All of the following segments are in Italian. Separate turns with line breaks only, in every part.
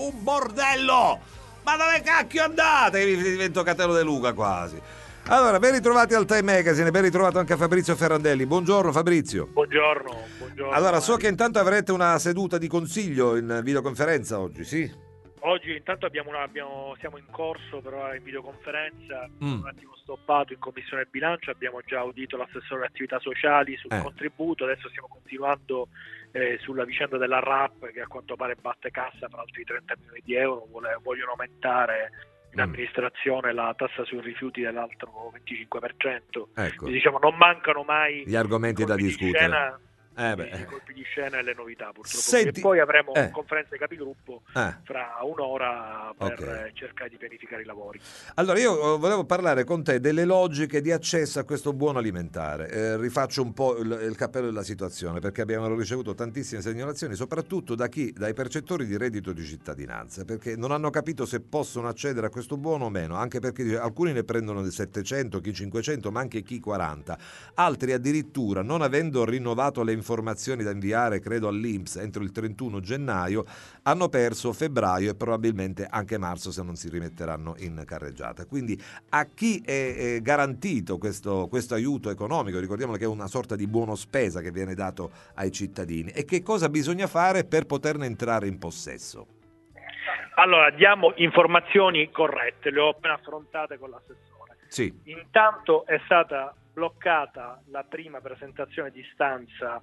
un bordello! Ma dove cacchio andate? Mi divento Catelo De Luca quasi. Allora, ben ritrovati al Time Magazine, ben ritrovato anche a Fabrizio Ferrandelli. Buongiorno Fabrizio.
Buongiorno.
Allora, so che intanto avrete una seduta di consiglio in videoconferenza oggi, sì?
Oggi intanto siamo in corso, però in videoconferenza, un attimo stoppato in Commissione Bilancio, abbiamo già audito l'assessore alle attività sociali sul contributo, adesso stiamo continuando sulla vicenda della RAP che a quanto pare batte cassa per altri 30 milioni di euro, vogliono aumentare in amministrazione la tassa sui rifiuti dell'altro 25%.
Ecco.
Quindi, diciamo, non mancano mai
gli argomenti da discutere.
I colpi di scena e le novità purtroppo.
Senti,
e poi avremo conferenza di capigruppo fra un'ora per
Okay.
cercare di pianificare i lavori.
Allora, io volevo parlare con te delle logiche di accesso a questo buono alimentare. Rifaccio un po' il cappello della situazione, perché abbiamo ricevuto tantissime segnalazioni, soprattutto dai percettori di reddito di cittadinanza, perché non hanno capito se possono accedere a questo buono o meno, anche perché alcuni ne prendono di 700, chi 500, ma anche chi 40. Altri addirittura, non avendo rinnovato le informazioni da inviare, credo all'INPS, entro il 31 gennaio, hanno perso febbraio e probabilmente anche marzo se non si rimetteranno in carreggiata. Quindi a chi è garantito questo aiuto economico? Ricordiamo che è una sorta di buono spesa che viene dato ai cittadini, e che cosa bisogna fare per poterne entrare in possesso?
Allora, diamo informazioni corrette, le ho appena affrontate con l'assessore.
Sì.
Intanto è stata bloccata la prima presentazione di istanza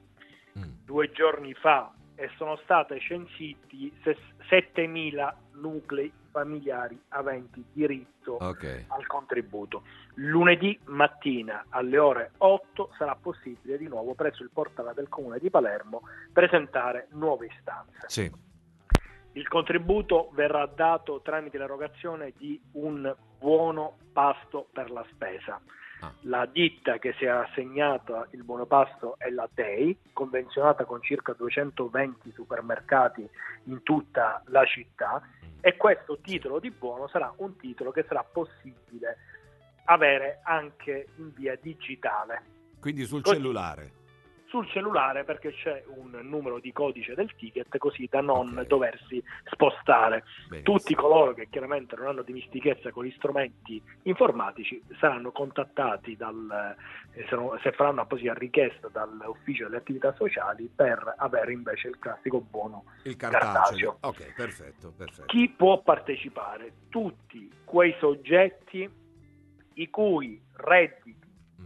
2 giorni fa e sono state censiti 7.000 nuclei familiari aventi diritto al contributo. Lunedì mattina alle ore 8 sarà possibile di nuovo presso il portale del Comune di Palermo presentare nuove istanze.
Sì.
Il contributo verrà dato tramite l'erogazione di un buono pasto per la spesa. La ditta che si è assegnata il buono pasto è la DEI, convenzionata con circa 220 supermercati in tutta la città, e questo titolo di buono sarà un titolo che sarà possibile avere anche in via digitale.
Quindi sul cellulare?
Sul cellulare, perché c'è un numero di codice del ticket, così da non doversi spostare.
Benissimo.
Tutti coloro che chiaramente non hanno dimestichezza con gli strumenti informatici saranno contattati se faranno apposita richiesta dall'ufficio delle attività sociali per avere invece il classico buono cartaceo.
Ok, perfetto.
Chi può partecipare? Tutti quei soggetti i cui redditi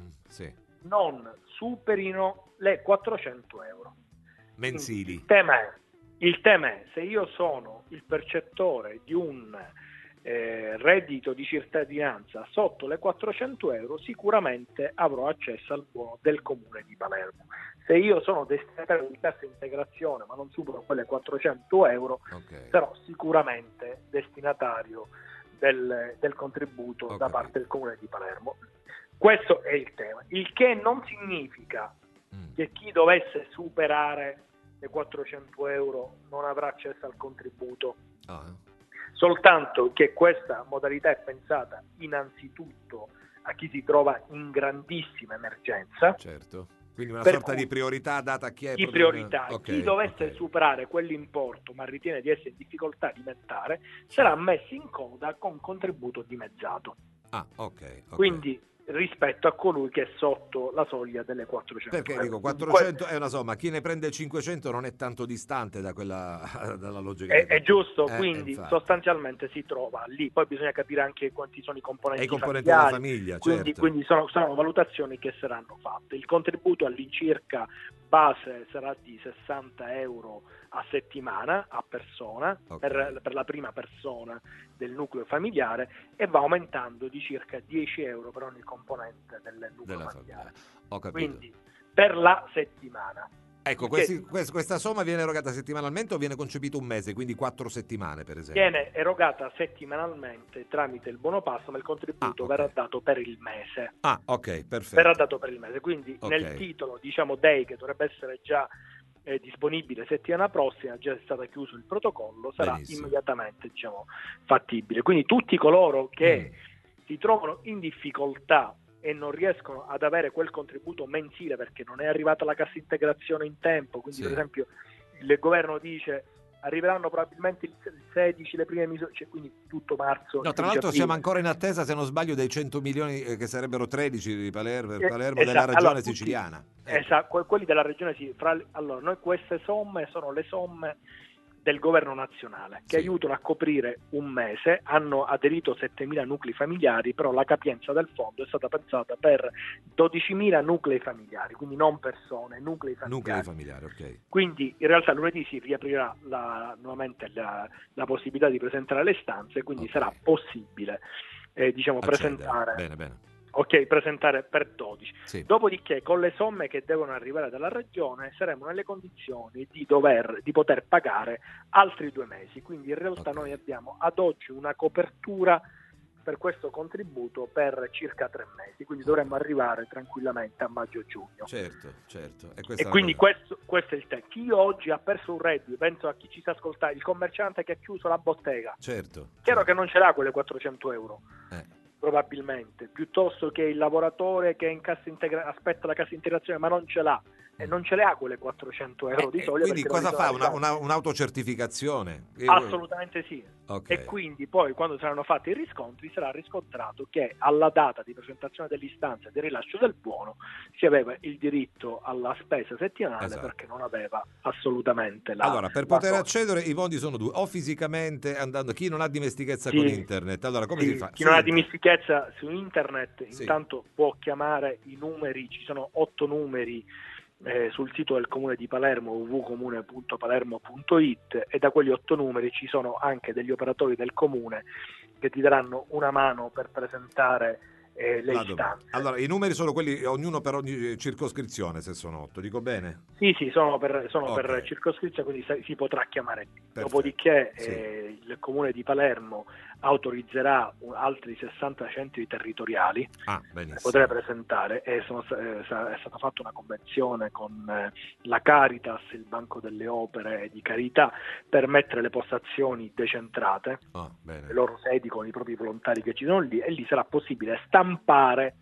non superino le 400 euro
mensili.
Il tema è, se io sono il percettore di un reddito di cittadinanza sotto le 400 euro, sicuramente avrò accesso al buono del Comune di Palermo. Se io sono destinatario di cassa integrazione ma non supero quelle 400 euro, sarò sicuramente destinatario del contributo da parte del Comune di Palermo. Questo è il tema, il che non significa che chi dovesse superare le 400 euro non avrà accesso al contributo, soltanto che questa modalità è pensata innanzitutto a chi si trova in grandissima emergenza.
Certo, quindi una sorta di priorità data a chi è
chi dovesse superare quell'importo ma ritiene di essere in difficoltà alimentare sarà messo in coda con contributo dimezzato. Quindi rispetto a colui che è sotto la soglia delle 400
perché
euro.
Dico 400 è una somma, chi ne prende 500 non è tanto distante dalla logica
è giusto, quindi
infatti.
Sostanzialmente si trova lì, poi bisogna capire anche quanti sono i componenti
della famiglia,
quindi sono valutazioni che saranno fatte. Il contributo all'incirca base sarà di 60 euro a settimana a persona, per la prima persona del nucleo familiare, e va aumentando di circa 10 euro per ogni componente del nucleo familiare.
Ho capito.
Quindi per la settimana.
Ecco, questa somma viene erogata settimanalmente o viene concepito un mese, quindi 4 settimane per esempio?
Viene erogata settimanalmente tramite il buono pasto, ma il contributo verrà dato per il mese.
Ok, perfetto.
Verrà dato per il mese, quindi nel titolo, diciamo, DEI, che dovrebbe essere già disponibile settimana prossima, già è stato chiuso il protocollo, sarà immediatamente, diciamo, fattibile. Quindi tutti coloro che si trovano in difficoltà e non riescono ad avere quel contributo mensile perché non è arrivata la cassa integrazione in tempo, quindi per esempio il governo dice arriveranno probabilmente il 16 le prime misure, cioè quindi tutto marzo.
No, tra l'altro siamo ancora in attesa, se non sbaglio, dei 100 milioni che sarebbero 13 di Palermo
Esatto.
della regione
Allora,
siciliana.
Esatto, quelli della regione sì. Allora, noi queste somme sono le somme del governo nazionale che aiutano a coprire un mese. Hanno aderito 7.000 nuclei familiari, però la capienza del fondo è stata pensata per 12.000 nuclei familiari, quindi non persone, nuclei familiari.
Nuclei familiari, ok.
Quindi in realtà lunedì si riaprirà nuovamente la possibilità di presentare le istanze, quindi sarà possibile presentare.
Bene.
Ok, presentare per 12.
Sì.
Dopodiché, con le somme che devono arrivare dalla regione, saremo nelle condizioni di poter pagare altri 2 mesi. Quindi in realtà noi abbiamo ad oggi una copertura per questo contributo per circa 3 mesi. Quindi dovremmo arrivare tranquillamente a maggio-giugno.
Certo.
E quindi questo è il tema. Chi oggi ha perso un reddito, penso a chi ci sta ascoltando, il commerciante che ha chiuso la bottega.
Certo.
Chiaro che non ce l'ha quelle 400 euro. Probabilmente, piuttosto che il lavoratore che è in aspetta la cassa integrazione ma non ce l'ha e non ce le ha quelle 400 euro di solito.
Quindi cosa fa? Un'autocertificazione?
Assolutamente sì.
Okay.
E quindi poi quando saranno fatti i riscontri sarà riscontrato che alla data di presentazione dell'istanza e del rilascio del buono si aveva il diritto alla spesa settimanale, perché non aveva assolutamente la...
Allora, per poter accedere i modi sono 2, o fisicamente andando, chi non ha dimestichezza con internet, allora come si fa?
Chi non ha dimestichezza su internet intanto può chiamare i numeri, ci sono 8 numeri sul sito del Comune di Palermo, www.comune.palermo.it, e da quegli 8 numeri ci sono anche degli operatori del Comune che ti daranno una mano per presentare le istanze.
Allora, i numeri sono quelli, ognuno per ogni circoscrizione, se sono 8, dico bene?
Sì, sono per circoscrizione, quindi si potrà chiamare. Perfetto. Dopodiché il Comune di Palermo autorizzerà altri 60 centri territoriali, potrei presentare, e è stata fatta una convenzione con la Caritas, il Banco delle Opere di Carità, per mettere le postazioni decentrate, le loro sedi con i propri volontari che ci sono lì, e lì sarà possibile stampare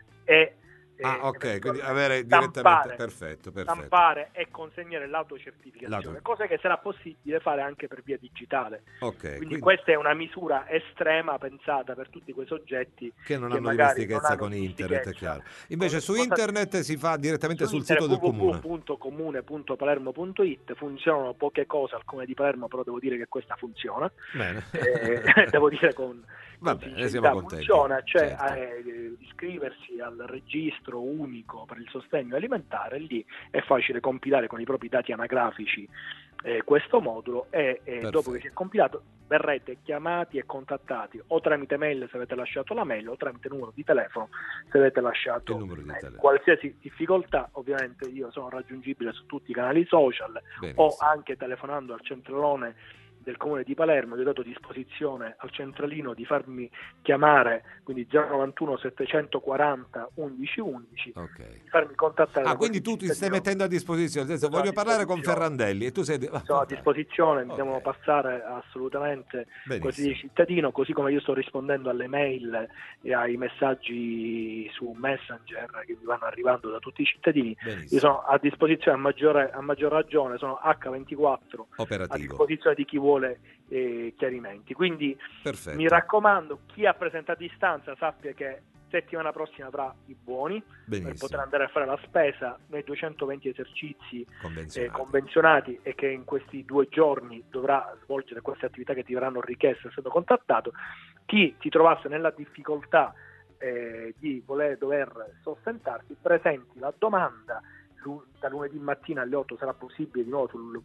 quindi avere direttamente perfetto.
Stampare e consegnare l'autocertificazione, cosa che sarà possibile fare anche per via digitale. Quindi questa è una misura estrema pensata per tutti quei soggetti
che non hanno dimestichezza con internet, è chiaro. Invece su internet si fa direttamente sul sito del Comune.
www.comune.palermo.it funzionano poche cose al Comune di Palermo, però devo dire che questa funziona.
Bene.
Devo dire con
siamo contenti.
Funziona, cioè iscriversi al registro unico per il sostegno alimentare, lì è facile compilare con i propri dati anagrafici questo modulo e dopo che si è compilato verrete chiamati e contattati o tramite mail se avete lasciato la mail o tramite numero di telefono se avete lasciato
il numero di telefono.
Qualsiasi difficoltà, ovviamente io sono raggiungibile su tutti i canali social. Benissimo. O anche telefonando al centralone del Comune di Palermo, gli ho dato a disposizione al centralino di farmi chiamare, quindi 091 740 1111, di farmi contattare.
Quindi tu ti stai mettendo a disposizione, nel senso, voglio parlare con Ferrandelli e tu sei...
Sono a disposizione, mi devono passare assolutamente così cittadino, così come io sto rispondendo alle mail e ai messaggi su Messenger che mi vanno arrivando da tutti i cittadini. Benissimo. Io sono a disposizione a maggior ragione, sono H24
operativo,
a disposizione di chi vuole chiarimenti. Quindi mi raccomando, chi ha presentato istanza sappia che settimana prossima avrà i buoni per poter andare a fare la spesa nei 220 esercizi convenzionati e che in questi 2 giorni dovrà svolgere queste attività che ti verranno richieste essendo contattato. Chi si trovasse nella difficoltà di dover sostentarsi, presenti la domanda. Da lunedì mattina alle 8 sarà possibile di nuovo sul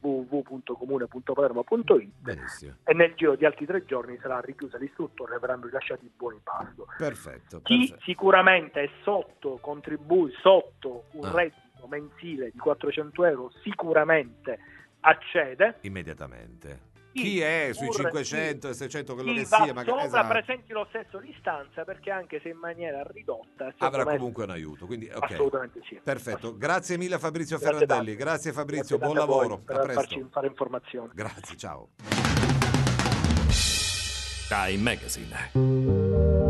www.comune.palermo.it e nel giro di altri 3 giorni sarà richiusa l'istruttore e verranno rilasciati i buoni pasto. Chi sicuramente è sotto un reddito mensile di 400 euro sicuramente accede
immediatamente. Chi è sui 500 e 600 quello che
sia,
magari
presenti lo stesso l'istanza, perché anche se in maniera ridotta
avrà comunque un aiuto, quindi
assolutamente sì.
Perfetto, grazie mille a Fabrizio Ferrandelli. Grazie Fabrizio, buon lavoro,
per farci fare informazioni.
Grazie, ciao.
Time Magazine.